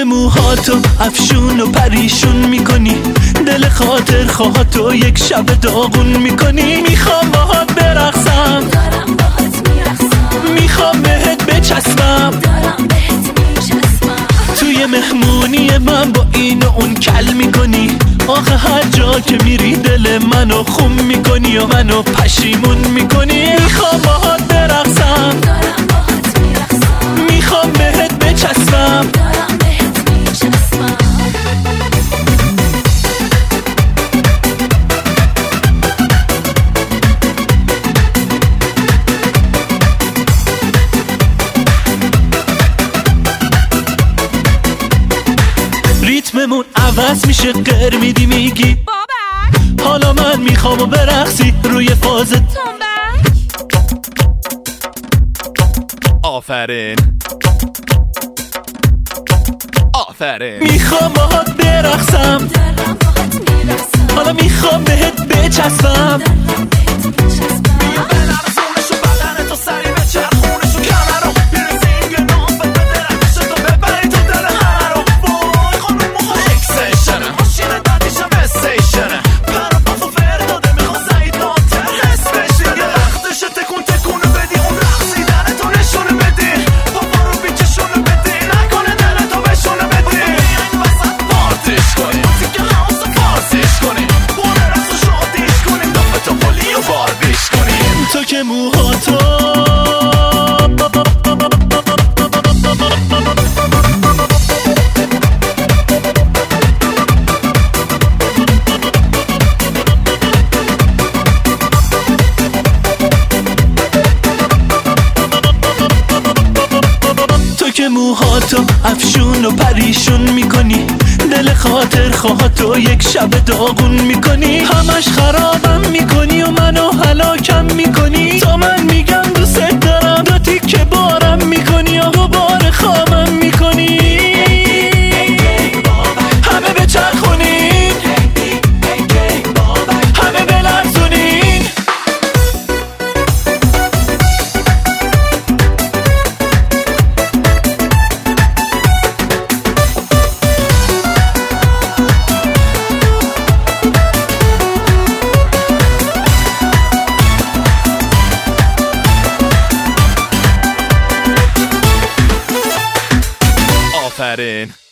که موهاتو افشون و پریشون میکنی، دل خاطر خواهاتو یک شب داغون میکنی. میخوام باهات برقصم، دارم باهات میرقصم، میخوام بهت بچسبم، دارم بهت میچسبم. توی مهمونی من با این و اون کل میکنی. آخه هر جا که میری دل منو خون میکنی و منو پشیمون میکنی. میخوام باهات برقصم، دارم باهات میرقصم، میخوام بهت بچسبم، دارم بهت میچسبم. ریتممون عوض میشه، غیر میدی میگی بابک حالا من میخوام و برقصی روی فاز تنبک. آفرین آفرین. میخوام باهات برقصم، دارم باهات میرقصم، حالا میخوام بهت بچسبم. دارم بهت میچسبم. تو که موهاتو موهاتو افشون و پریشون میکنی، دل خاطر خواهاتو یک شب داغون میکنی. همش خرابم میکنی و منو هلاکم میکنی. تا من میگم دوست دارم، دو تیکه بارم میکنی و بار خوابم میکنی. همه بچرخونین، همه بلرزونین. آفرین